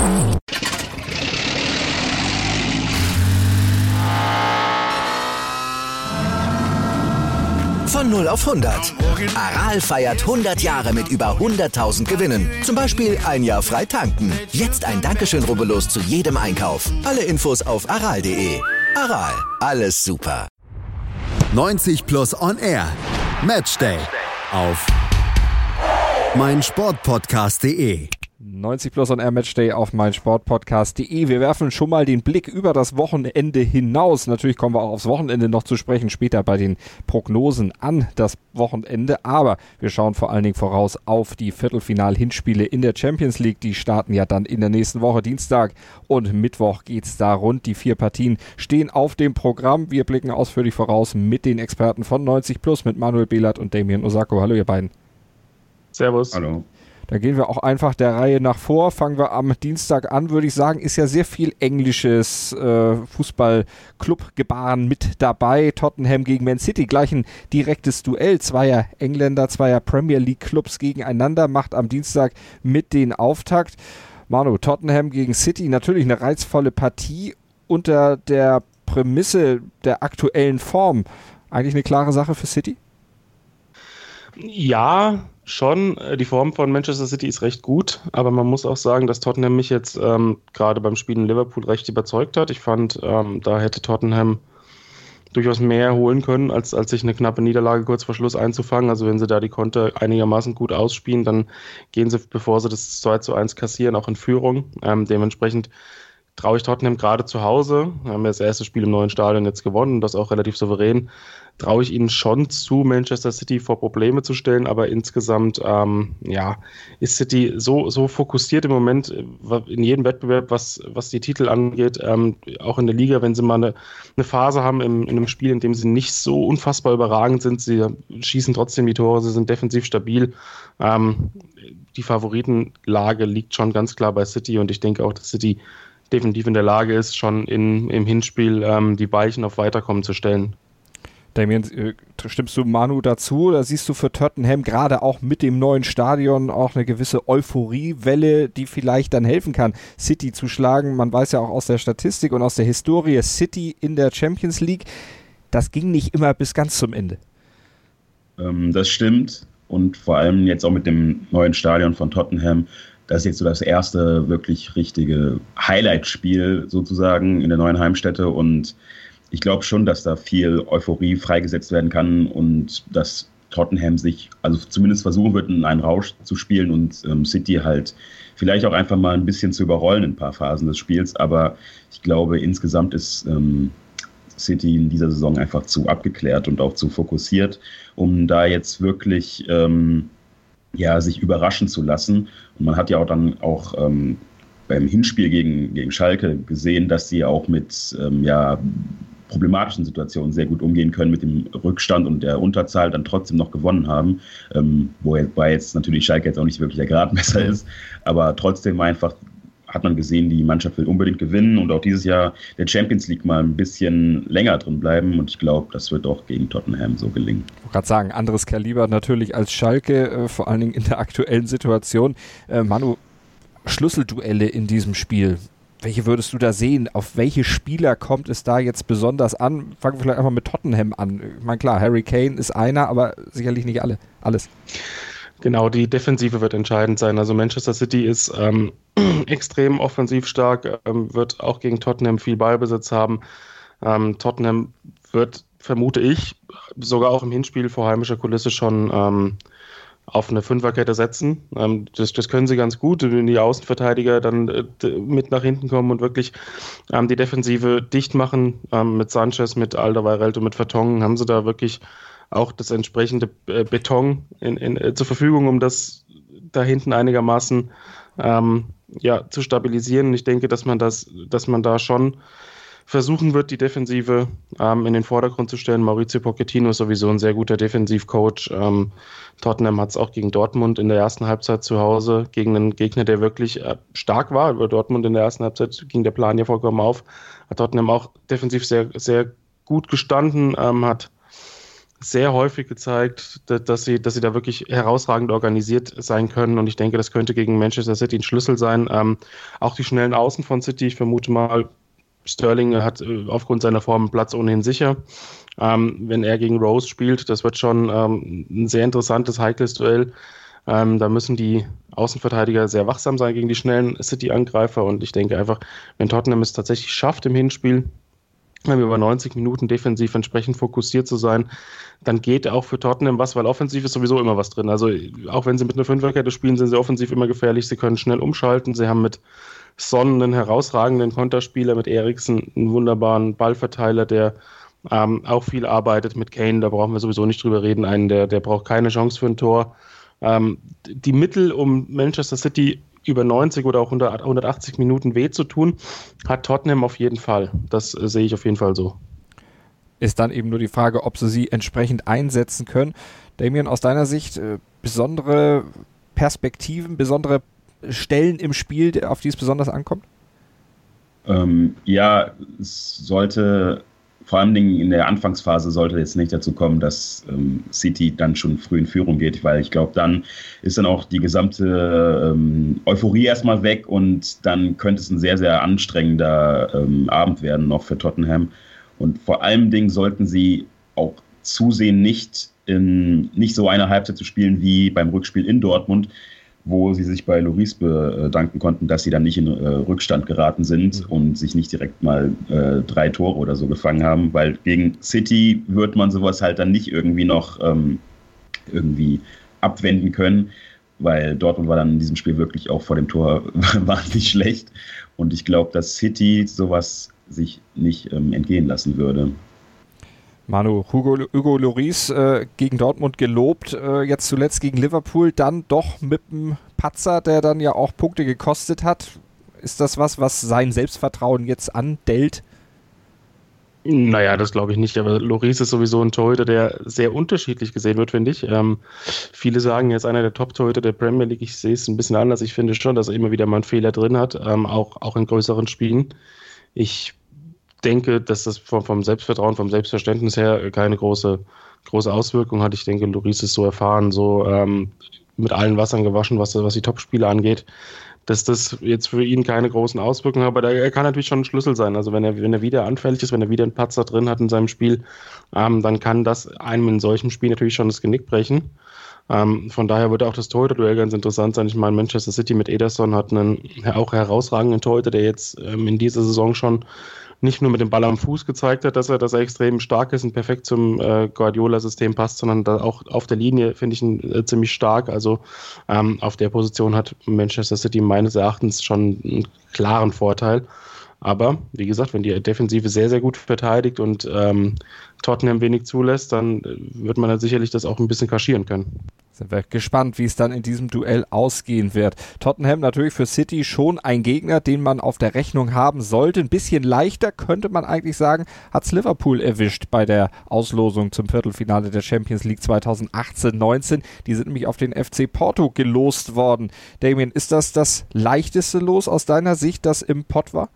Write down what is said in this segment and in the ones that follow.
Von 0 auf 100. Aral feiert 100 Jahre mit über 100.000 Gewinnen. Zum Beispiel ein Jahr frei tanken. Jetzt ein Dankeschön, rubbellos zu jedem Einkauf. Alle Infos auf aral.de. Aral, alles super. 90 Plus on Air. Matchday auf meinsportpodcast.de. 90 Plus on Air Matchday auf meinsportpodcast.de. Wir werfen schon mal den Blick über das Wochenende hinaus. Natürlich kommen wir auch aufs Wochenende noch zu sprechen, später bei den Prognosen an das Wochenende. Aber wir schauen vor allen Dingen voraus auf die Viertelfinal-Hinspiele in der Champions League. Die starten ja dann in der nächsten Woche. Dienstag und Mittwoch geht's da rund. Die 4 Partien stehen auf dem Programm. Wir blicken ausführlich voraus mit den Experten von 90 Plus, mit Manuel Behlert und Damien Osako. Hallo ihr beiden. Servus. Hallo. Da gehen wir auch einfach der Reihe nach vor. Fangen wir am Dienstag an, würde ich sagen. Ist ja sehr viel englisches Fußball-Club-Gebaren mit dabei. Tottenham gegen Man City. Gleich ein direktes Duell. Zweier Engländer, zweier Premier League-Clubs gegeneinander. Macht am Dienstag mit den Auftakt. Manu, Tottenham gegen City. Natürlich eine reizvolle Partie unter der Prämisse der aktuellen Form. Eigentlich eine klare Sache für City? Ja, schon. Die Form von Manchester City ist recht gut, aber man muss auch sagen, dass Tottenham mich jetzt gerade beim Spiel in Liverpool recht überzeugt hat. Ich fand, da hätte Tottenham durchaus mehr holen können, als sich eine knappe Niederlage kurz vor Schluss einzufangen. Also wenn sie da die Konter einigermaßen gut ausspielen, dann gehen sie, bevor sie das 2:1 kassieren, auch in Führung. Dementsprechend traue ich Tottenham gerade zu Hause. Wir haben ja das erste Spiel im neuen Stadion jetzt gewonnen, das auch relativ souverän. Traue ich ihnen schon zu, Manchester City vor Probleme zu stellen, aber insgesamt ist City so fokussiert im Moment in jedem Wettbewerb, was die Titel angeht, auch in der Liga, wenn sie mal eine Phase haben in einem Spiel, in dem sie nicht so unfassbar überragend sind, sie schießen trotzdem die Tore, sie sind defensiv stabil. Die Favoritenlage liegt schon ganz klar bei City und ich denke auch, dass City definitiv in der Lage ist, schon im Hinspiel die Weichen auf Weiterkommen zu stellen. Damien, stimmst du Manu dazu? Oder siehst du für Tottenham gerade auch mit dem neuen Stadion auch eine gewisse Euphoriewelle, die vielleicht dann helfen kann, City zu schlagen? Man weiß ja auch aus der Statistik und aus der Historie, City in der Champions League, das ging nicht immer bis ganz zum Ende. Das stimmt und vor allem jetzt auch mit dem neuen Stadion von Tottenham. Das ist jetzt so das erste wirklich richtige Highlight-Spiel sozusagen in der neuen Heimstätte und ich glaube schon, dass da viel Euphorie freigesetzt werden kann und dass Tottenham sich also zumindest versuchen wird, in einen Rausch zu spielen und City halt vielleicht auch einfach mal ein bisschen zu überrollen in ein paar Phasen des Spiels. Aber ich glaube, insgesamt ist City in dieser Saison einfach zu abgeklärt und auch zu fokussiert, um da jetzt wirklich sich überraschen zu lassen. Und man hat ja auch dann auch beim Hinspiel gegen Schalke gesehen, dass sie auch mit problematischen Situationen sehr gut umgehen können, mit dem Rückstand und der Unterzahl dann trotzdem noch gewonnen haben, wobei jetzt natürlich Schalke jetzt auch nicht wirklich der Gradmesser ist, aber trotzdem einfach hat man gesehen, die Mannschaft will unbedingt gewinnen und auch dieses Jahr der Champions League mal ein bisschen länger drin bleiben und ich glaube, das wird auch gegen Tottenham so gelingen. Ich wollte gerade sagen, anderes Kaliber natürlich als Schalke, vor allen Dingen in der aktuellen Situation. Manu, Schlüsselduelle in diesem Spiel, welche würdest du da sehen? Auf welche Spieler kommt es da jetzt besonders an? Fangen wir vielleicht einfach mit Tottenham an. Ich meine, klar, Harry Kane ist einer, aber sicherlich nicht alles. Genau, die Defensive wird entscheidend sein. Also Manchester City ist extrem offensiv stark, wird auch gegen Tottenham viel Ballbesitz haben. Tottenham wird, vermute ich, sogar auch im Hinspiel vor heimischer Kulisse schon auf eine Fünferkette setzen. Das können sie ganz gut, wenn die Außenverteidiger dann mit nach hinten kommen und wirklich die Defensive dicht machen. Mit Sanchez, mit Alderweireld und mit Vertongen haben sie da wirklich auch das entsprechende Beton zur Verfügung, um das da hinten einigermaßen zu stabilisieren. Ich denke, dass man da schon versuchen wird, die Defensive in den Vordergrund zu stellen. Maurizio Pochettino ist sowieso ein sehr guter Defensivcoach. Tottenham hat es auch gegen Dortmund in der ersten Halbzeit zu Hause, gegen einen Gegner, der wirklich stark war. Über Dortmund in der ersten Halbzeit ging der Plan ja vollkommen auf. Hat Tottenham auch defensiv sehr, sehr gut gestanden, hat sehr häufig gezeigt, dass sie da wirklich herausragend organisiert sein können. Und ich denke, das könnte gegen Manchester City ein Schlüssel sein. Auch die schnellen Außen von City, ich vermute mal, Sterling hat aufgrund seiner Form einen Platz ohnehin sicher. Wenn er gegen Rose spielt, das wird schon ein sehr interessantes, heikles Duell. Da müssen die Außenverteidiger sehr wachsam sein gegen die schnellen City-Angreifer. Und ich denke einfach, wenn Tottenham es tatsächlich schafft im Hinspiel, über 90 Minuten defensiv entsprechend fokussiert zu sein, dann geht auch für Tottenham was, weil offensiv ist sowieso immer was drin. Also auch wenn sie mit einer Fünferkette spielen, sind sie offensiv immer gefährlich. Sie können schnell umschalten. Sie haben mit Son einen herausragenden Konterspieler, mit Eriksen einen wunderbaren Ballverteiler, der auch viel arbeitet. Mit Kane, da brauchen wir sowieso nicht drüber reden. Einen, der braucht keine Chance für ein Tor. Die Mittel, um Manchester City über 90 oder auch 180 Minuten weh zu tun, hat Tottenham auf jeden Fall. Das sehe ich auf jeden Fall so. Ist dann eben nur die Frage, ob sie entsprechend einsetzen können. Damien, aus deiner Sicht besondere Perspektiven, besondere Stellen im Spiel, auf die es besonders ankommt? Ja, es sollte vor allem in der Anfangsphase sollte jetzt nicht dazu kommen, dass City dann schon früh in Führung geht, weil ich glaube, dann ist dann auch die gesamte Euphorie erstmal weg und dann könnte es ein sehr, sehr anstrengender Abend werden noch für Tottenham. Und vor allem Dingen sollten sie auch zusehen, nicht so eine Halbzeit zu spielen wie beim Rückspiel in Dortmund, wo sie sich bei Lloris bedanken konnten, dass sie dann nicht in Rückstand geraten sind und sich nicht direkt mal 3 Tore oder so gefangen haben, weil gegen City wird man sowas halt dann nicht irgendwie noch irgendwie abwenden können, weil Dortmund war dann in diesem Spiel wirklich auch vor dem Tor wahnsinnig schlecht und ich glaube, dass City sowas sich nicht entgehen lassen würde. Manu, Hugo Lloris gegen Dortmund gelobt, jetzt zuletzt gegen Liverpool, dann doch mit einem Patzer, der dann ja auch Punkte gekostet hat. Ist das was sein Selbstvertrauen jetzt andellt? Naja, das glaube ich nicht, aber Lloris ist sowieso ein Torhüter, der sehr unterschiedlich gesehen wird, finde ich. Viele sagen, er ist einer der Top-Torhüter der Premier League. Ich sehe es ein bisschen anders. Ich finde schon, dass er immer wieder mal einen Fehler drin hat, auch in größeren Spielen. Ich denke, dass das vom Selbstvertrauen, vom Selbstverständnis her keine große Auswirkung hat. Ich denke, Lloris ist so erfahren, so mit allen Wassern gewaschen, was die Topspiele angeht, dass das jetzt für ihn keine großen Auswirkungen hat. Aber er kann natürlich schon ein Schlüssel sein. Also wenn er wieder anfällig ist, wenn er wieder einen Patzer drin hat in seinem Spiel, dann kann das einem in solchem Spiel natürlich schon das Genick brechen. Von daher wird auch das Torhüter-Duell ganz interessant sein. Ich meine, Manchester City mit Ederson hat einen auch herausragenden Torhüter, der jetzt in dieser Saison schon nicht nur mit dem Ball am Fuß gezeigt hat, dass er extrem stark ist und perfekt zum Guardiola-System passt, sondern auch auf der Linie finde ich ihn ziemlich stark. Also auf der Position hat Manchester City meines Erachtens schon einen klaren Vorteil. Aber wie gesagt, wenn die Defensive sehr, sehr gut verteidigt und Tottenham wenig zulässt, dann wird man dann sicherlich das auch ein bisschen kaschieren können. Sind wir gespannt, wie es dann in diesem Duell ausgehen wird. Tottenham natürlich für City schon ein Gegner, den man auf der Rechnung haben sollte. Ein bisschen leichter, könnte man eigentlich sagen, hat es Liverpool erwischt bei der Auslosung zum Viertelfinale der Champions League 2018-19. Die sind nämlich auf den FC Porto gelost worden. Damien, ist das leichteste Los aus deiner Sicht, das im Pott war?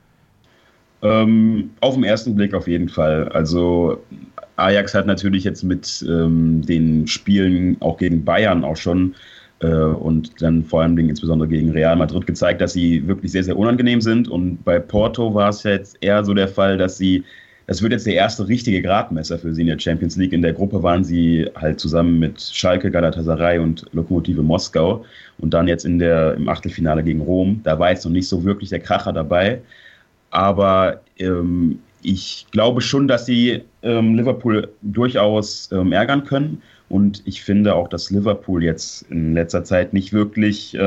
Auf den ersten Blick auf jeden Fall. Also Ajax hat natürlich jetzt mit den Spielen auch gegen Bayern auch schon und dann vor allem insbesondere gegen Real Madrid gezeigt, dass sie wirklich sehr, sehr unangenehm sind. Und bei Porto war es jetzt eher so der Fall, das wird jetzt der erste richtige Gradmesser für sie in der Champions League. In der Gruppe waren sie halt zusammen mit Schalke, Galatasaray und Lokomotive Moskau und dann jetzt im Achtelfinale gegen Rom. Da war jetzt noch nicht so wirklich der Kracher dabei. Aber ich glaube schon, dass sie Liverpool durchaus ärgern können. Und ich finde auch, dass Liverpool jetzt in letzter Zeit nicht wirklich,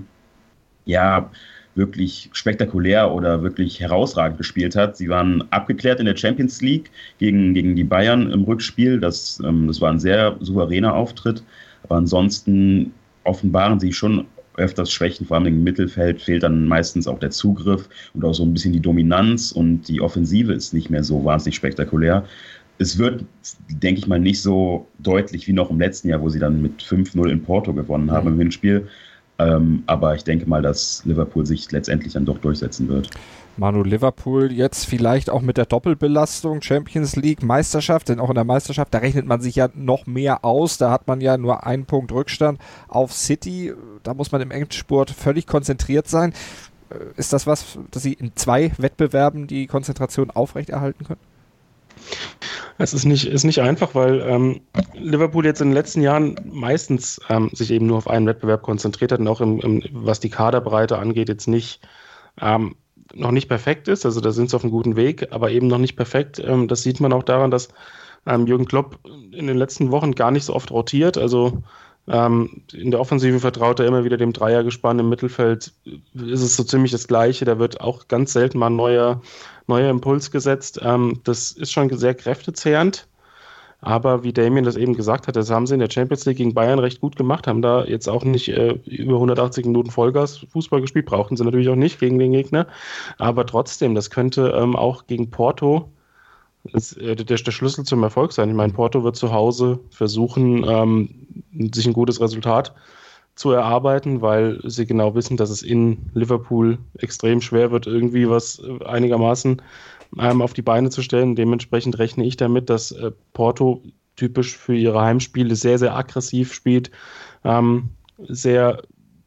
wirklich spektakulär oder wirklich herausragend gespielt hat. Sie waren abgeklärt in der Champions League gegen die Bayern im Rückspiel. Das war ein sehr souveräner Auftritt. Aber ansonsten offenbaren sie schon öfters Schwächen, vor allem im Mittelfeld fehlt dann meistens auch der Zugriff und auch so ein bisschen die Dominanz und die Offensive ist nicht mehr so wahnsinnig spektakulär. Es wird, denke ich mal, nicht so deutlich wie noch im letzten Jahr, wo sie dann mit 5-0 in Porto gewonnen haben im Hinspiel. Aber ich denke mal, dass Liverpool sich letztendlich dann doch durchsetzen wird. Manu, Liverpool jetzt vielleicht auch mit der Doppelbelastung, Champions League, Meisterschaft, denn auch in der Meisterschaft, da rechnet man sich ja noch mehr aus, da hat man ja nur einen Punkt Rückstand auf City, da muss man im Endspurt völlig konzentriert sein. Ist das was, dass Sie in 2 Wettbewerben die Konzentration aufrechterhalten können? Es ist nicht einfach, weil Liverpool jetzt in den letzten Jahren meistens sich eben nur auf einen Wettbewerb konzentriert hat und auch was die Kaderbreite angeht, jetzt noch nicht perfekt ist. Also da sind sie auf einem guten Weg, aber eben noch nicht perfekt. Das sieht man auch daran, dass Jürgen Klopp in den letzten Wochen gar nicht so oft rotiert. Also in der Offensive vertraut er immer wieder dem Dreiergespann. Im Mittelfeld ist es so ziemlich das Gleiche. Da wird auch ganz selten mal ein neuer Impuls gesetzt. Das ist schon sehr kräftezehrend. Aber wie Damien das eben gesagt hat, das haben sie in der Champions League gegen Bayern recht gut gemacht, haben da jetzt auch nicht über 180 Minuten Vollgas Fußball gespielt, brauchten sie natürlich auch nicht gegen den Gegner. Aber trotzdem, das könnte auch gegen Porto der Schlüssel zum Erfolg sein. Ich meine, Porto wird zu Hause versuchen, sich ein gutes Resultat zu erarbeiten, weil sie genau wissen, dass es in Liverpool extrem schwer wird, irgendwie was einigermaßen auf die Beine zu stellen. Dementsprechend rechne ich damit, dass Porto typisch für ihre Heimspiele sehr, sehr aggressiv spielt, ein sehr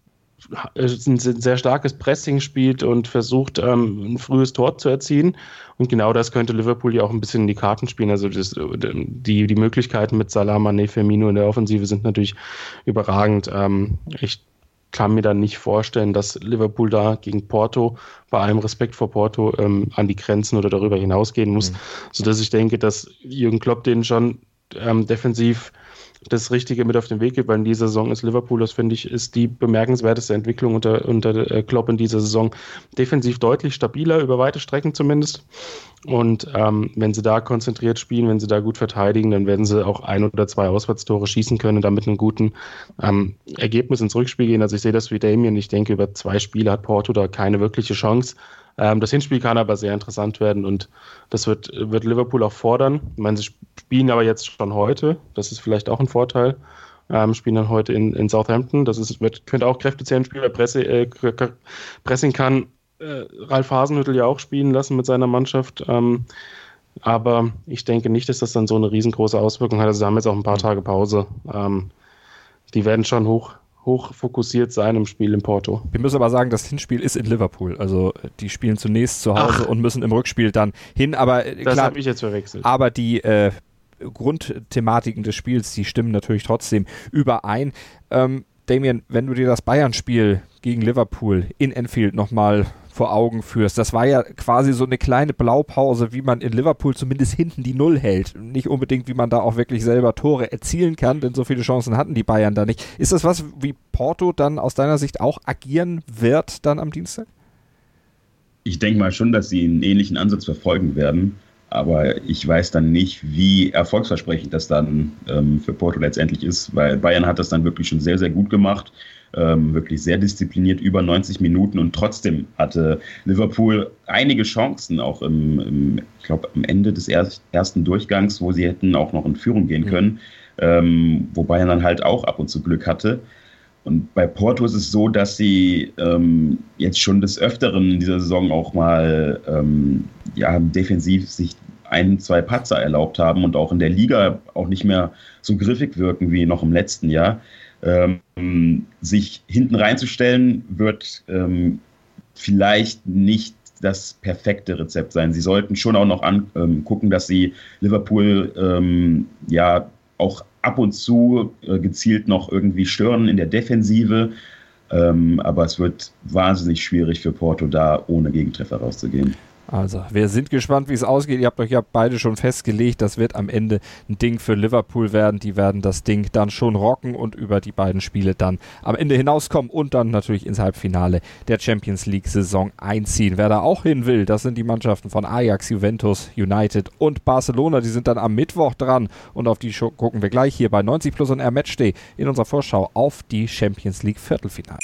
starkes Pressing spielt und versucht, ein frühes Tor zu erzielen. Und genau das könnte Liverpool ja auch ein bisschen in die Karten spielen. Also die Möglichkeiten mit Salah, Mané, Firmino in der Offensive sind natürlich überragend. Ich kann mir dann nicht vorstellen, dass Liverpool da gegen Porto, bei allem Respekt vor Porto, an die Grenzen oder darüber hinausgehen muss, sodass ich denke, dass Jürgen Klopp denen schon defensiv das Richtige mit auf den Weg gibt, weil in dieser Saison ist Liverpool, das finde ich, ist die bemerkenswerteste Entwicklung unter Klopp in dieser Saison. Defensiv deutlich stabiler, über weite Strecken zumindest. Und wenn sie da konzentriert spielen, wenn sie da gut verteidigen, dann werden sie auch 1 oder 2 Auswärtstore schießen können und damit einen guten Ergebnis ins Rückspiel gehen. Also ich sehe das wie Damien. Ich denke, über 2 Spiele hat Porto da keine wirkliche Chance. Das Hinspiel kann aber sehr interessant werden und das wird Liverpool auch fordern. Ich meine, sie spielen aber jetzt schon heute. Das ist vielleicht auch ein Vorteil. Spielen dann heute in Southampton. Könnte auch kräftezehrend spielen, weil Pressing kann Ralf Hasenhüttl ja auch spielen lassen mit seiner Mannschaft. Aber ich denke nicht, dass das dann so eine riesengroße Auswirkung hat. Also sie haben jetzt auch ein paar Tage Pause. Die werden schon hoch fokussiert sein im Spiel in Porto. Wir müssen aber sagen, das Hinspiel ist in Liverpool. Also die spielen zunächst zu Hause und müssen im Rückspiel dann hin. Aber das habe ich jetzt verwechselt. Aber die Grundthematiken des Spiels, die stimmen natürlich trotzdem überein. Damien, wenn du dir das Bayern-Spiel gegen Liverpool in Anfield nochmal vor Augen führst, das war ja quasi so eine kleine Blaupause, wie man in Liverpool zumindest hinten die Null hält. Nicht unbedingt, wie man da auch wirklich selber Tore erzielen kann, denn so viele Chancen hatten die Bayern da nicht. Ist das was, wie Porto dann aus deiner Sicht auch agieren wird dann am Dienstag? Ich denke mal schon, dass sie einen ähnlichen Ansatz verfolgen werden. Aber ich weiß dann nicht, wie erfolgsversprechend das dann für Porto letztendlich ist, weil Bayern hat das dann wirklich schon sehr, sehr gut gemacht, wirklich sehr diszipliniert, über 90 Minuten und trotzdem hatte Liverpool einige Chancen, auch ich glaube am Ende des ersten Durchgangs, wo sie hätten auch noch in Führung gehen können, wo Bayern dann halt auch ab und zu Glück hatte. Und bei Porto ist es so, dass sie jetzt schon des Öfteren in dieser Saison auch mal defensiv sich 1, 2 Patzer erlaubt haben und auch in der Liga auch nicht mehr so griffig wirken wie noch im letzten Jahr. Sich hinten reinzustellen, wird vielleicht nicht das perfekte Rezept sein. Sie sollten schon auch noch gucken, dass sie Liverpool auch ab und zu gezielt noch irgendwie stören in der Defensive. Aber es wird wahnsinnig schwierig für Porto, da ohne Gegentreffer rauszugehen. Also, wir sind gespannt, wie es ausgeht. Ihr habt euch ja beide schon festgelegt, das wird am Ende ein Ding für Liverpool werden. Die werden das Ding dann schon rocken und über die beiden Spiele dann am Ende hinauskommen und dann natürlich ins Halbfinale der Champions League-Saison einziehen. Wer da auch hin will, das sind die Mannschaften von Ajax, Juventus, United und Barcelona. Die sind dann am Mittwoch dran und auf die gucken wir gleich hier bei 90 Plus on Air Matchday in unserer Vorschau auf die Champions League Viertelfinale.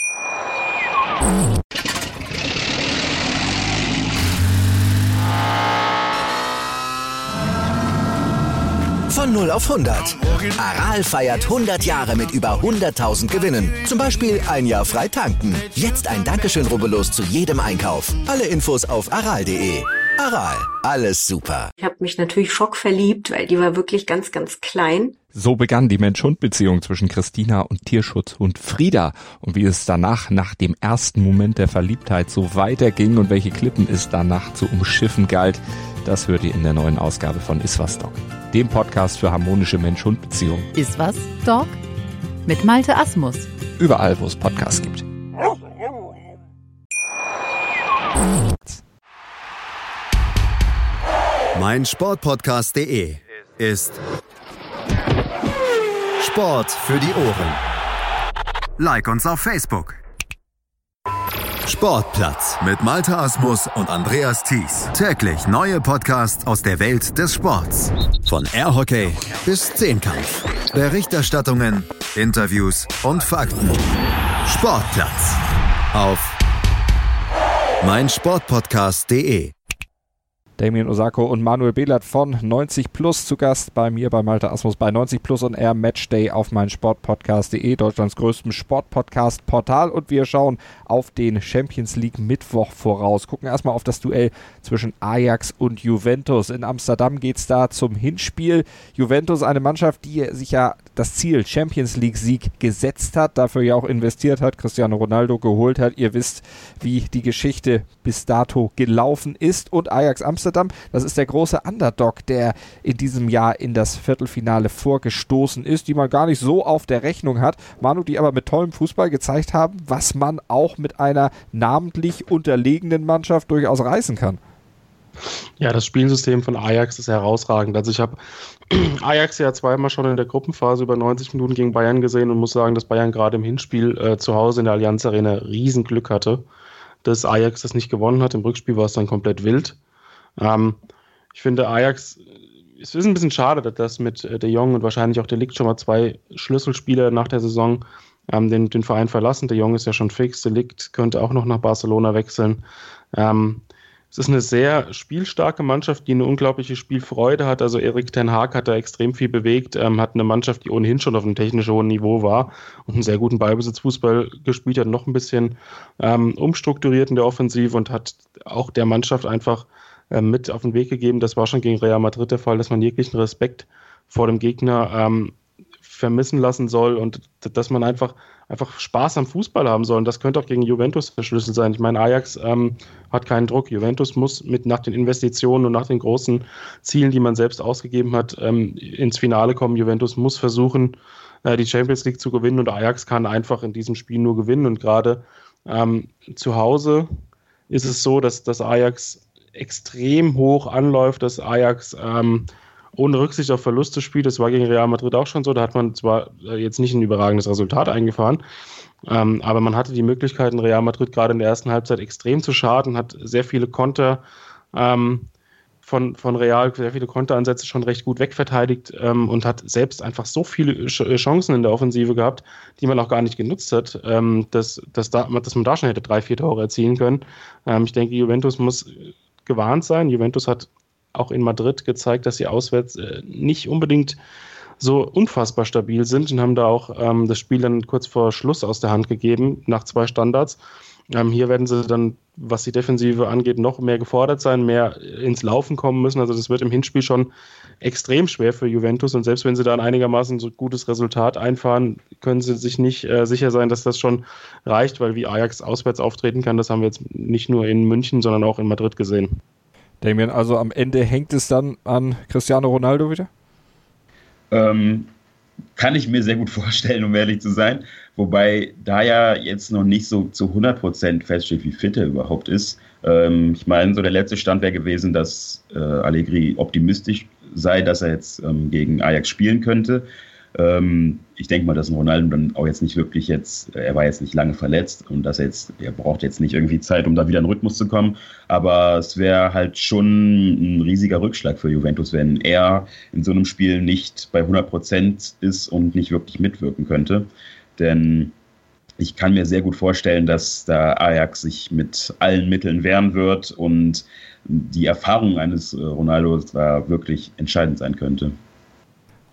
Von Von 0 auf 100. Aral feiert 100 Jahre mit über 100.000 Gewinnen. Zum Beispiel ein Jahr frei tanken. Jetzt ein Dankeschön, rubbellos zu jedem Einkauf. Alle Infos auf aral.de. Aral, alles super. Ich habe mich natürlich schockverliebt, weil die war wirklich ganz, ganz klein. So begann die Mensch-Hund-Beziehung zwischen Christina und Tierschutzhund Frieda. Und wie es danach, nach dem ersten Moment der Verliebtheit, so weiterging und welche Klippen es danach zu umschiffen galt, das hört ihr in der neuen Ausgabe von Iswas Dog, dem Podcast für harmonische Mensch-Hund-Beziehungen. Iswas Dog? Mit Malte Asmus. Überall, wo es Podcasts gibt. meinsportpodcast.de ist Sport für die Ohren. Like uns auf Facebook. Sportplatz mit Malte Asmus und Andreas Thies. Täglich neue Podcasts aus der Welt des Sports. Von Airhockey bis Zehnkampf. Berichterstattungen, Interviews und Fakten. Sportplatz auf meinsportpodcast.de. Damien Osako und Manuel Behlert von 90 Plus zu Gast bei mir, bei Malte Asmus, bei 90 Plus on Air Matchday auf meinsportpodcast.de, Deutschlands größtem Sportpodcast-Portal. Und wir schauen auf den Champions League Mittwoch voraus. Gucken erstmal auf das Duell zwischen Ajax und Juventus. In Amsterdam geht es da zum Hinspiel. Juventus, eine Mannschaft, die sich ja das Ziel Champions League Sieg gesetzt hat, dafür ja auch investiert hat, Cristiano Ronaldo geholt hat. Ihr wisst, wie die Geschichte bis dato gelaufen ist. Und Ajax Amsterdam, das ist der große Underdog, der in diesem Jahr in das Viertelfinale vorgestoßen ist, die man gar nicht so auf der Rechnung hat. Manu, die aber mit tollem Fußball gezeigt haben, was man auch mit einer namentlich unterlegenen Mannschaft durchaus reißen kann. Ja, das Spielsystem von Ajax ist herausragend. Also ich habe Ajax ja zweimal schon in der Gruppenphase über 90 Minuten gegen Bayern gesehen und muss sagen, dass Bayern gerade im Hinspiel zu Hause in der Allianz Arena Riesenglück hatte, dass Ajax das nicht gewonnen hat. Im Rückspiel war es dann komplett wild. Ich finde Ajax, es ist ein bisschen schade, dass das mit De Jong und wahrscheinlich auch De Ligt schon mal zwei Schlüsselspieler nach der Saison den Verein verlassen. De Jong ist ja schon fix, De Ligt könnte auch noch nach Barcelona wechseln. Es ist eine sehr spielstarke Mannschaft, die eine unglaubliche Spielfreude hat. Also Erik ten Hag hat da extrem viel bewegt, hat eine Mannschaft, die ohnehin schon auf einem technisch hohen Niveau war und einen sehr guten Ballbesitzfußball gespielt hat, noch ein bisschen umstrukturiert in der Offensive und hat auch der Mannschaft einfach mit auf den Weg gegeben. Das war schon gegen Real Madrid der Fall, dass man jeglichen Respekt vor dem Gegner vermissen lassen soll und dass man einfach Spaß am Fußball haben soll. Und das könnte auch gegen Juventus der Schlüssel sein. Ich meine, Ajax hat keinen Druck. Juventus muss nach den Investitionen und nach den großen Zielen, die man selbst ausgegeben hat, ins Finale kommen. Juventus muss versuchen, die Champions League zu gewinnen und Ajax kann einfach in diesem Spiel nur gewinnen. Und gerade zu Hause ist es so, dass Ajax extrem hoch anläuft, dass Ajax ohne Rücksicht auf Verluste spielt. Das war gegen Real Madrid auch schon so. Da hat man zwar jetzt nicht ein überragendes Resultat eingefahren, aber man hatte die Möglichkeiten, Real Madrid gerade in der ersten Halbzeit extrem zu schaden, hat sehr viele Konter von Real, sehr viele Konteransätze schon recht gut wegverteidigt und hat selbst einfach so viele Chancen in der Offensive gehabt, die man auch gar nicht genutzt hat, dass man da schon hätte 3-4 Tore erzielen können. Ich denke, Juventus muss gewarnt sein. Juventus hat auch in Madrid gezeigt, dass sie auswärts nicht unbedingt so unfassbar stabil sind und haben da auch das Spiel dann kurz vor Schluss aus der Hand gegeben, nach 2 Standards. Hier werden sie dann, was die Defensive angeht, noch mehr gefordert sein, mehr ins Laufen kommen müssen. Also das wird im Hinspiel schon extrem schwer für Juventus und selbst wenn sie da ein einigermaßen so gutes Resultat einfahren, können sie sich nicht sicher sein, dass das schon reicht, weil wie Ajax auswärts auftreten kann, das haben wir jetzt nicht nur in München, sondern auch in Madrid gesehen. Damien, also am Ende hängt es dann an Cristiano Ronaldo wieder? Kann ich mir sehr gut vorstellen, um ehrlich zu sein. Wobei da ja jetzt noch nicht so zu 100% feststeht, wie fit er überhaupt ist. Ich meine, so der letzte Stand wäre gewesen, dass Allegri optimistisch sei, dass er jetzt gegen Ajax spielen könnte. Ich denke mal, dass Ronaldo dann auch jetzt nicht wirklich er war jetzt nicht lange verletzt und er braucht jetzt nicht irgendwie Zeit, um da wieder in den Rhythmus zu kommen. Aber es wäre halt schon ein riesiger Rückschlag für Juventus, wenn er in so einem Spiel nicht bei 100% ist und nicht wirklich mitwirken könnte. Denn ich kann mir sehr gut vorstellen, dass da Ajax sich mit allen Mitteln wehren wird und die Erfahrung eines Ronaldo da wirklich entscheidend sein könnte.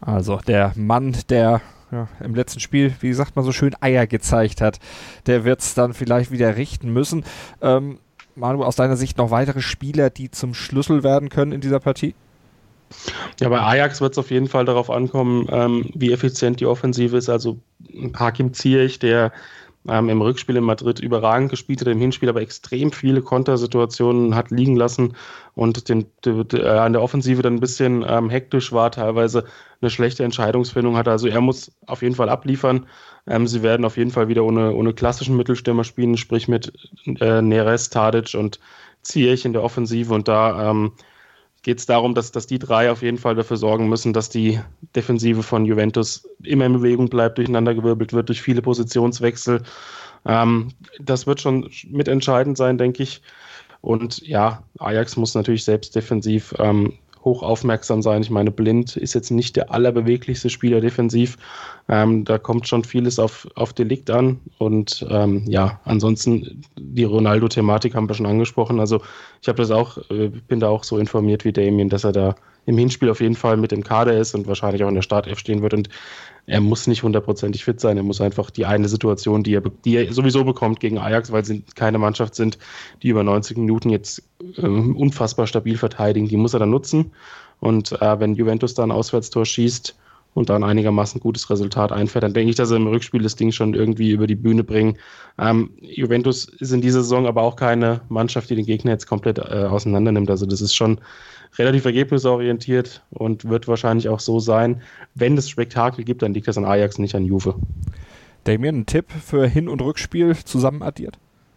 Also der Mann, der im letzten Spiel, wie sagt man so schön, Eier gezeigt hat, der wird es dann vielleicht wieder richten müssen. Manu, aus deiner Sicht noch weitere Spieler, die zum Schlüssel werden können in dieser Partie? Ja, bei Ajax wird es auf jeden Fall darauf ankommen, wie effizient die Offensive ist. Also Hakim Ziyech, der im Rückspiel in Madrid überragend gespielt hat, im Hinspiel aber extrem viele Kontersituationen hat liegen lassen und an der Offensive dann ein bisschen hektisch war, teilweise eine schlechte Entscheidungsfindung hatte. Also er muss auf jeden Fall abliefern. Sie werden auf jeden Fall wieder ohne klassischen Mittelstürmer spielen, sprich mit Neres, Tadic und Ziyech in der Offensive, und da geht es darum, dass die drei auf jeden Fall dafür sorgen müssen, dass die Defensive von Juventus immer in Bewegung bleibt, durcheinandergewirbelt wird durch viele Positionswechsel. Das wird schon mitentscheidend sein, denke ich. Und ja, Ajax muss natürlich selbst defensiv hoch aufmerksam sein. Ich meine, Blind ist jetzt nicht der allerbeweglichste Spieler defensiv. Da kommt schon vieles auf De Ligt an. Und ansonsten die Ronaldo-Thematik haben wir schon angesprochen. Also ich bin da auch so informiert wie Damien, dass er da im Hinspiel auf jeden Fall mit im Kader ist und wahrscheinlich auch in der Startelf stehen wird. Und er muss nicht 100%ig fit sein. Er muss einfach die eine Situation, die er sowieso bekommt gegen Ajax, weil sie keine Mannschaft sind, die über 90 Minuten jetzt unfassbar stabil verteidigen, die muss er dann nutzen. Und wenn Juventus da ein Auswärtstor schießt und da ein einigermaßen gutes Resultat einfährt, dann denke ich, dass er im Rückspiel das Ding schon irgendwie über die Bühne bringen. Juventus ist in dieser Saison aber auch keine Mannschaft, die den Gegner jetzt komplett auseinander nimmt. Also das ist schon relativ ergebnisorientiert und wird wahrscheinlich auch so sein. Wenn es Spektakel gibt, dann liegt das an Ajax, nicht an Juve. Damien, ein Tipp für Hin- und Rückspiel zusammen addiert?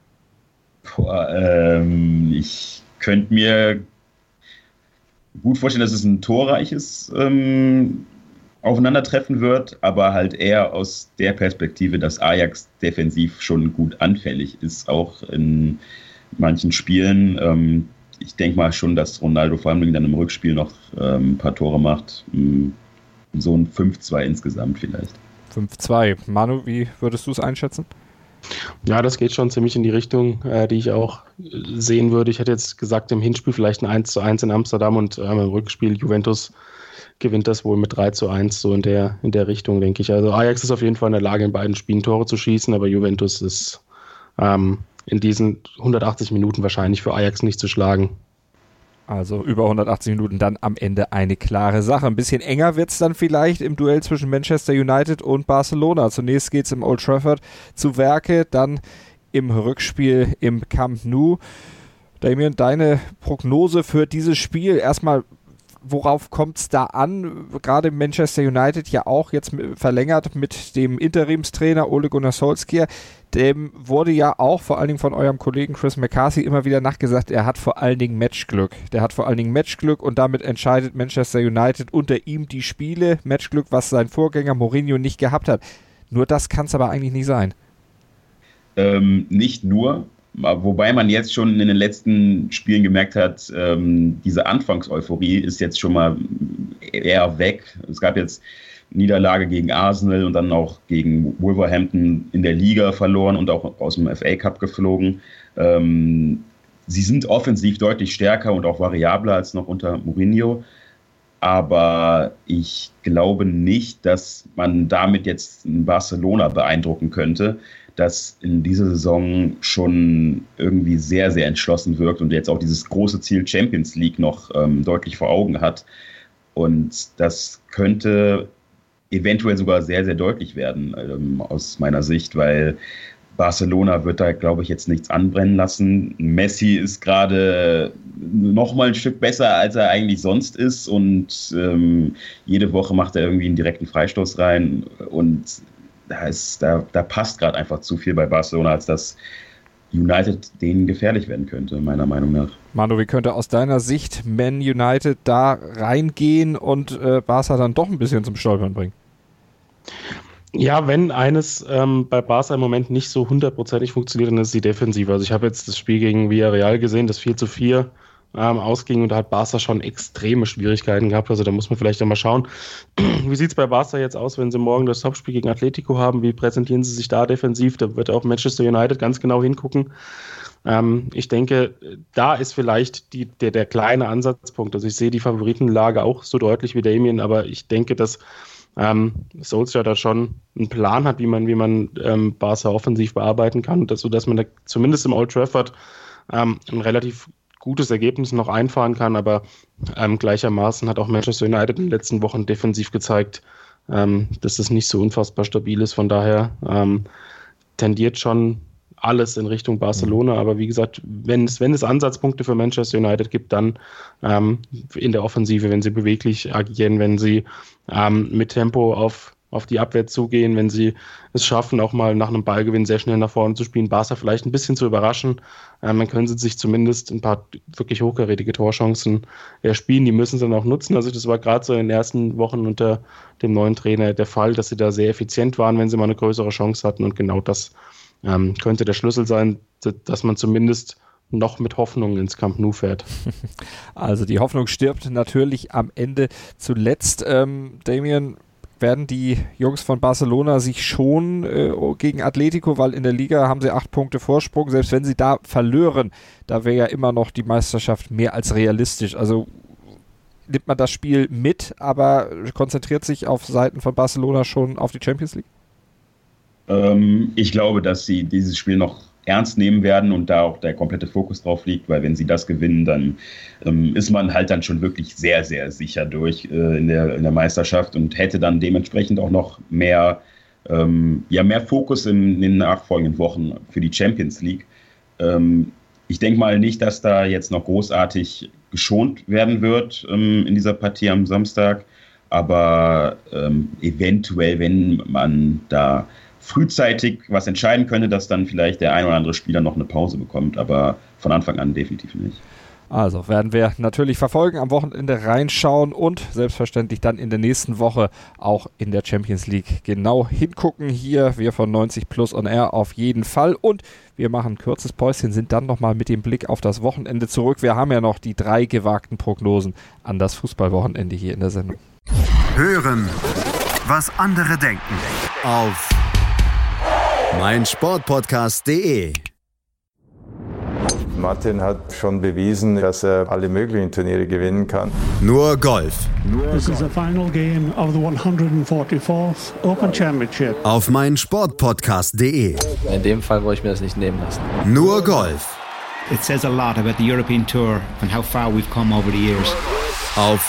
Ich könnte mir gut vorstellen, dass es ein torreiches Aufeinandertreffen wird, aber halt eher aus der Perspektive, dass Ajax defensiv schon gut anfällig ist, auch in manchen Spielen. Ich denke mal schon, dass Ronaldo vor allem dann im Rückspiel noch ein paar Tore macht. So ein 5-2 insgesamt vielleicht. 5-2. Manu, wie würdest du es einschätzen? Ja, das geht schon ziemlich in die Richtung, die ich auch sehen würde. Ich hätte jetzt gesagt, im Hinspiel vielleicht ein 1-1 in Amsterdam und im Rückspiel Juventus gewinnt das wohl mit 3-1, so in der Richtung, denke ich. Also Ajax ist auf jeden Fall in der Lage, in beiden Spielen Tore zu schießen, aber Juventus ist in diesen 180 Minuten wahrscheinlich für Ajax nicht zu schlagen. Also über 180 Minuten dann am Ende eine klare Sache. Ein bisschen enger wird es dann vielleicht im Duell zwischen Manchester United und Barcelona. Zunächst geht es im Old Trafford zu Werke, dann im Rückspiel im Camp Nou. Damien, deine Prognose für dieses Spiel? Erstmal, worauf kommt es da an? Gerade Manchester United ja auch jetzt verlängert mit dem Interimstrainer Ole Gunnar Solskjaer. Dem wurde ja auch vor allen Dingen von eurem Kollegen Chris McCarthy immer wieder nachgesagt, er hat vor allen Dingen Matchglück. Der hat vor allen Dingen Matchglück und damit entscheidet Manchester United unter ihm die Spiele. Matchglück, was sein Vorgänger Mourinho nicht gehabt hat. Nur das kann es aber eigentlich nicht sein. Nicht nur. Wobei man jetzt schon in den letzten Spielen gemerkt hat, diese Anfangseuphorie ist jetzt schon mal eher weg. Es gab jetzt Niederlage gegen Arsenal und dann auch gegen Wolverhampton in der Liga verloren und auch aus dem FA Cup geflogen. Sie sind offensiv deutlich stärker und auch variabler als noch unter Mourinho. Aber ich glaube nicht, dass man damit jetzt in Barcelona beeindrucken könnte, das in dieser Saison schon irgendwie sehr, sehr entschlossen wirkt und jetzt auch dieses große Ziel Champions League noch deutlich vor Augen hat. Und das könnte eventuell sogar sehr, sehr deutlich werden aus meiner Sicht, weil Barcelona wird da, glaube ich, jetzt nichts anbrennen lassen. Messi ist gerade noch mal ein Stück besser, als er eigentlich sonst ist und jede Woche macht er irgendwie einen direkten Freistoß rein und da passt gerade einfach zu viel bei Barcelona, als dass United denen gefährlich werden könnte, meiner Meinung nach. Manu, wie könnte aus deiner Sicht Man United da reingehen und Barca dann doch ein bisschen zum Stolpern bringen? Ja, wenn eines bei Barca im Moment nicht so 100%ig funktioniert, dann ist die Defensive. Also ich habe jetzt das Spiel gegen Villarreal gesehen, das 4-4. ausging und da hat Barca schon extreme Schwierigkeiten gehabt. Also da muss man vielleicht einmal schauen, wie sieht es bei Barca jetzt aus, wenn sie morgen das Topspiel gegen Atletico haben, wie präsentieren sie sich da defensiv, da wird auch Manchester United ganz genau hingucken. Ich denke, da ist vielleicht der kleine Ansatzpunkt. Also ich sehe die Favoritenlage auch so deutlich wie Damien, aber ich denke, dass Solskjaer da schon einen Plan hat, wie man Barca offensiv bearbeiten kann, sodass man da zumindest im Old Trafford ein relativ gutes Ergebnis noch einfahren kann, aber gleichermaßen hat auch Manchester United in den letzten Wochen defensiv gezeigt, dass es nicht so unfassbar stabil ist. Von daher tendiert schon alles in Richtung Barcelona, aber wie gesagt, wenn es Ansatzpunkte für Manchester United gibt, dann in der Offensive, wenn sie beweglich agieren, wenn sie mit Tempo auf die Abwehr zugehen, wenn sie es schaffen, auch mal nach einem Ballgewinn sehr schnell nach vorne zu spielen, Barca vielleicht ein bisschen zu überraschen, dann können sie sich zumindest ein paar wirklich hochkarätige Torchancen erspielen, die müssen sie dann auch nutzen. Also das war gerade so in den ersten Wochen unter dem neuen Trainer der Fall, dass sie da sehr effizient waren, wenn sie mal eine größere Chance hatten, und genau das könnte der Schlüssel sein, dass man zumindest noch mit Hoffnung ins Camp Nou fährt. Also die Hoffnung stirbt natürlich am Ende zuletzt. Damien, werden die Jungs von Barcelona sich schon gegen Atletico, weil in der Liga haben sie 8 Punkte Vorsprung, selbst wenn sie da verlören, da wäre ja immer noch die Meisterschaft mehr als realistisch. Also nimmt man das Spiel mit, aber konzentriert sich auf Seiten von Barcelona schon auf die Champions League? Ich glaube, dass sie dieses Spiel noch ernst nehmen werden und da auch der komplette Fokus drauf liegt, weil wenn sie das gewinnen, dann ist man halt dann schon wirklich sehr, sehr sicher durch in der Meisterschaft und hätte dann dementsprechend auch noch mehr Fokus in den nachfolgenden Wochen für die Champions League. Ich denke mal nicht, dass da jetzt noch großartig geschont werden wird in dieser Partie am Samstag, aber eventuell, wenn man da frühzeitig was entscheiden könnte, dass dann vielleicht der ein oder andere Spieler noch eine Pause bekommt, aber von Anfang an definitiv nicht. Also werden wir natürlich verfolgen, am Wochenende reinschauen und selbstverständlich dann in der nächsten Woche auch in der Champions League genau hingucken. Hier, wir von 90 Plus on Air auf jeden Fall, und wir machen ein kurzes Päuschen, sind dann nochmal mit dem Blick auf das Wochenende zurück. Wir haben ja noch die 3 gewagten Prognosen an das Fußballwochenende hier in der Sendung. Hören, was andere denken auf meinsportpodcast.de. Martin hat schon bewiesen, dass er alle möglichen Turniere gewinnen kann. Nur Golf. This is the final game of the 144th Open Championship. Auf meinsportpodcast.de. In dem Fall wollte ich mir das nicht nehmen lassen. Nur Golf. It says a lot about the European Tour and how far we've come over the years. Auf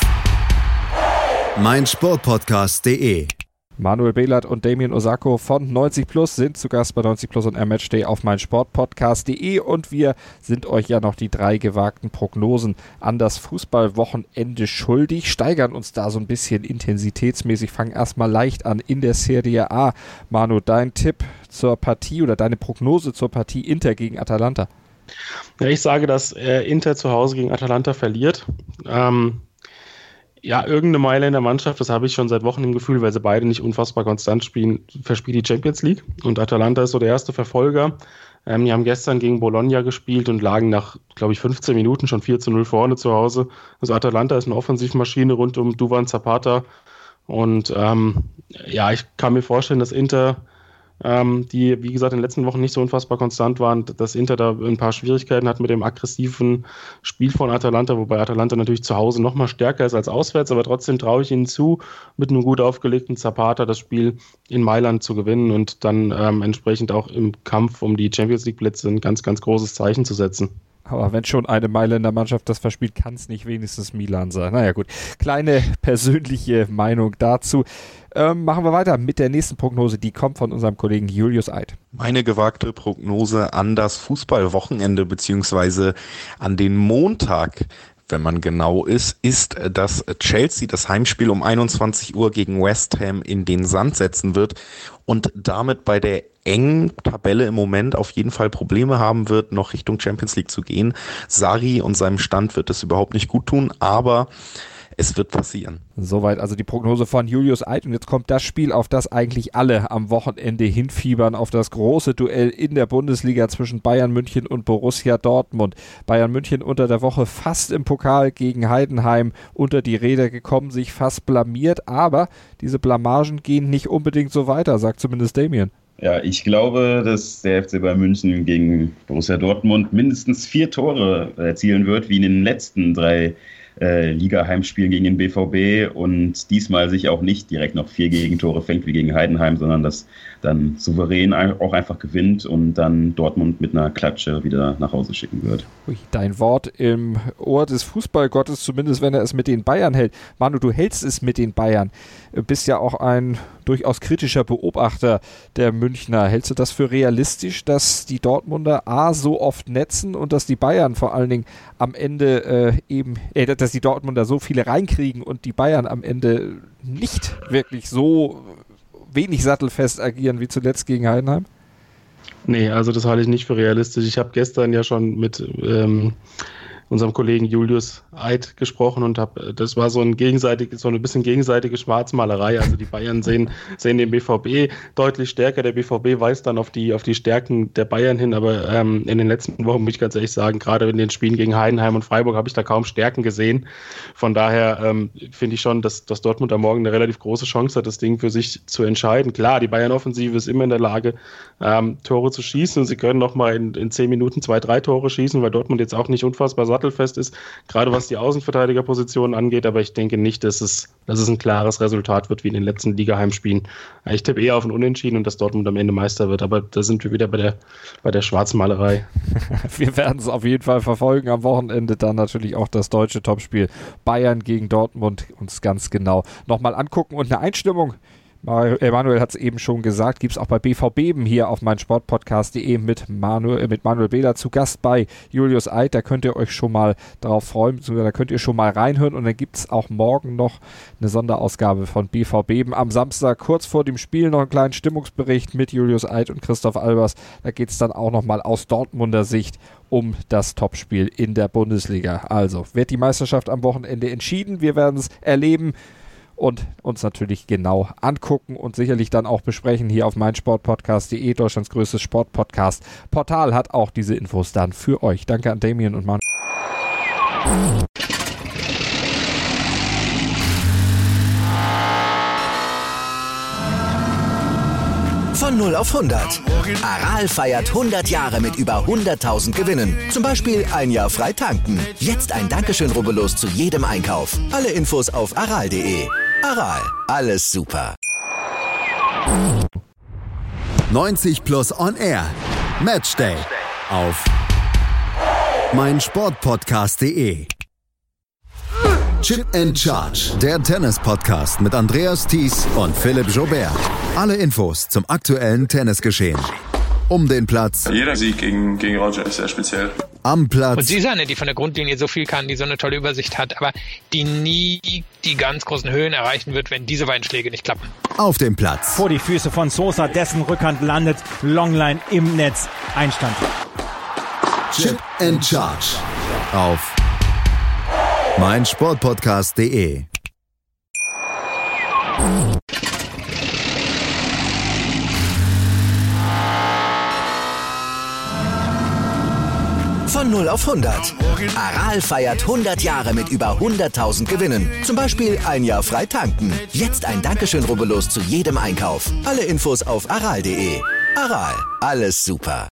meinsportpodcast.de. Manuel Behlert und Damien Osako von 90 Plus sind zu Gast bei 90 Plus und Air Matchday auf meinsportpodcast.de, und wir sind euch ja noch die 3 gewagten Prognosen an das Fußballwochenende schuldig, steigern uns da so ein bisschen intensitätsmäßig, fangen erstmal leicht an in der Serie A. Manu, dein Tipp zur Partie oder deine Prognose zur Partie Inter gegen Atalanta? Ja, ich sage, dass Inter zu Hause gegen Atalanta verliert. Irgendeine Meile in der Mannschaft, das habe ich schon seit Wochen im Gefühl, weil sie beide nicht unfassbar konstant spielen, verspielt die Champions League. Und Atalanta ist so der erste Verfolger. Die haben gestern gegen Bologna gespielt und lagen nach, glaube ich, 15 Minuten schon 4-0 vorne zu Hause. Also Atalanta ist eine Offensivmaschine rund um Duvan Zapata. Und ich kann mir vorstellen, dass Inter, die, wie gesagt, in den letzten Wochen nicht so unfassbar konstant waren, dass Inter da ein paar Schwierigkeiten hat mit dem aggressiven Spiel von Atalanta, wobei Atalanta natürlich zu Hause noch mal stärker ist als auswärts, aber trotzdem traue ich ihnen zu, mit einem gut aufgelegten Zapata das Spiel in Mailand zu gewinnen und dann entsprechend auch im Kampf um die Champions League Plätze ein ganz, ganz großes Zeichen zu setzen. Aber wenn schon eine Mailänder Mannschaft das verspielt, kann es nicht wenigstens Milan sein. Naja gut, kleine persönliche Meinung dazu. Machen wir weiter mit der nächsten Prognose, die kommt von unserem Kollegen Julius Eid. Meine gewagte Prognose an das Fußballwochenende beziehungsweise an den Montag, wenn man genau ist, dass Chelsea das Heimspiel um 21 Uhr gegen West Ham in den Sand setzen wird und damit bei der engen Tabelle im Moment auf jeden Fall Probleme haben wird, noch Richtung Champions League zu gehen. Sarri und seinem Stand wird es überhaupt nicht gut tun, aber Es wird passieren. Soweit also die Prognose von Julius Eid. Und jetzt kommt das Spiel, auf das eigentlich alle am Wochenende hinfiebern, auf das große Duell in der Bundesliga zwischen Bayern München und Borussia Dortmund. Bayern München unter der Woche fast im Pokal gegen Heidenheim unter die Räder gekommen, sich fast blamiert, aber diese Blamagen gehen nicht unbedingt so weiter, sagt zumindest Damien. Ja, ich glaube, dass der FC Bayern München gegen Borussia Dortmund mindestens 4 Tore erzielen wird, wie in den letzten 3 Liga-Heimspielen gegen den BVB und diesmal sich auch nicht direkt noch 4 Gegentore fängt wie gegen Heidenheim, sondern das dann souverän auch einfach gewinnt und dann Dortmund mit einer Klatsche wieder nach Hause schicken wird. Dein Wort im Ohr des Fußballgottes, zumindest wenn er es mit den Bayern hält. Manu, du hältst es mit den Bayern. Bist ja auch ein durchaus kritischer Beobachter der Münchner. Hältst du das für realistisch, dass die Dortmunder A so oft netzen und dass die Bayern vor allen Dingen am Ende dass die Dortmunder so viele reinkriegen und die Bayern am Ende nicht wirklich so wenig sattelfest agieren wie zuletzt gegen Heidenheim? Nee, also das halte ich nicht für realistisch. Ich habe gestern ja schon mit unserem Kollegen Julius Eid gesprochen und das war so ein bisschen gegenseitige Schwarzmalerei. Also die Bayern sehen den BVB deutlich stärker. Der BVB weist dann auf die Stärken der Bayern hin, aber in den letzten Wochen muss ich ganz ehrlich sagen, gerade in den Spielen gegen Heidenheim und Freiburg habe ich da kaum Stärken gesehen. Von daher finde ich schon, dass Dortmund am Morgen eine relativ große Chance hat, das Ding für sich zu entscheiden. Klar, die Bayern-Offensive ist immer in der Lage, Tore zu schießen, und sie können noch mal in 10 Minuten 2-3 Tore schießen, weil Dortmund jetzt auch nicht unfassbar sattelfest ist, gerade was die Außenverteidigerpositionen angeht, aber ich denke nicht, dass es ein klares Resultat wird wie in den letzten Liga-Heimspielen. Ich tippe eher auf ein Unentschieden und dass Dortmund am Ende Meister wird, aber da sind wir wieder bei der Schwarzmalerei. Wir werden es auf jeden Fall verfolgen am Wochenende, dann natürlich auch das deutsche Topspiel Bayern gegen Dortmund uns ganz genau nochmal angucken und eine Einstimmung. Manuel hat es eben schon gesagt, gibt es auch bei BVB hier auf meinsportpodcast.de mit Manuel Behler zu Gast bei Julius Eid. Da könnt ihr euch schon mal drauf freuen, da könnt ihr schon mal reinhören, und dann gibt es auch morgen noch eine Sonderausgabe von BVB. Am Samstag kurz vor dem Spiel noch einen kleinen Stimmungsbericht mit Julius Eid und Christoph Albers. Da geht es dann auch nochmal aus Dortmunder Sicht um das Topspiel in der Bundesliga. Also wird die Meisterschaft am Wochenende entschieden. Wir werden es erleben und uns natürlich genau angucken und sicherlich dann auch besprechen hier auf meinsportpodcast.de, Deutschlands größtes Sportpodcast-Portal, hat auch diese Infos dann für euch. Danke an Damien und Manu. Von 0 auf 100. Aral feiert 100 Jahre mit über 100.000 Gewinnen. Zum Beispiel ein Jahr frei tanken. Jetzt ein Dankeschön, rubbellos zu jedem Einkauf. Alle Infos auf aral.de. Aral, alles super. 90 Plus On Air. Matchday auf meinsportpodcast.de. Chip and Charge, der Tennis-Podcast mit Andreas Thies und Philipp Joubert. Alle Infos zum aktuellen Tennisgeschehen. Um den Platz. Jeder Sieg gegen Roger ist sehr speziell. Am Platz. Und Susanne, die von der Grundlinie so viel kann, die so eine tolle Übersicht hat, aber die nie die ganz großen Höhen erreichen wird, wenn diese beiden Schläge nicht klappen. Auf dem Platz. Vor die Füße von Sosa, dessen Rückhand landet, Longline im Netz, Einstand. Chip and Charge auf meinsportpodcast.de. Von 0 auf 100. Aral feiert 100 Jahre mit über 100.000 Gewinnen. Zum Beispiel ein Jahr frei tanken. Jetzt ein Dankeschön, rubbellos zu jedem Einkauf. Alle Infos auf aral.de. Aral, alles super.